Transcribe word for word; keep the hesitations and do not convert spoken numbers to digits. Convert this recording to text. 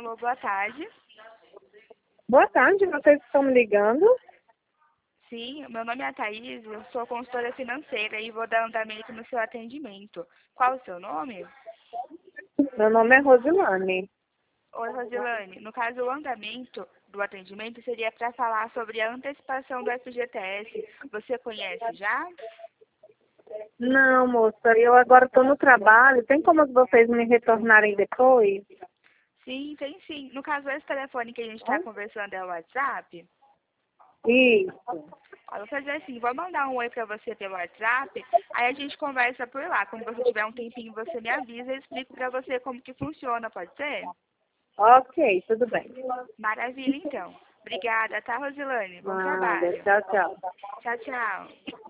Alô, boa tarde. Boa tarde, vocês estão me ligando? Sim, meu nome é Thaís, eu sou consultora financeira e vou dar andamento no seu atendimento. Qual o seu nome? Meu nome é Rosilane. Oi, Rosilane. No caso, o andamento do atendimento seria para falar sobre a antecipação do F G T S. Você conhece já? Não, moça, eu agora estou no trabalho. Tem como vocês me retornarem depois? Sim, tem sim. No caso, esse telefone que a gente está conversando é o WhatsApp? Isso. Eu vou fazer assim, vou mandar um oi para você pelo WhatsApp, aí a gente conversa por lá. Quando você tiver um tempinho, você me avisa e eu explico para você como que funciona, pode ser? Ok, tudo bem. Maravilha, então. Obrigada, tá, Rosilane? Bom Nada, trabalho. tchau, tchau. Tchau, tchau.